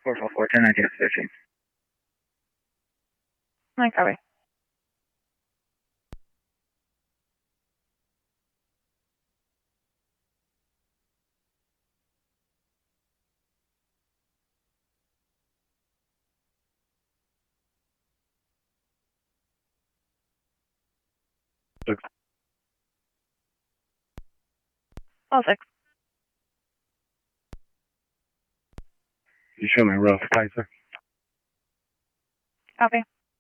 444, 1019, 13. I copy. Six. All 6. You show me rough, sir. Copy.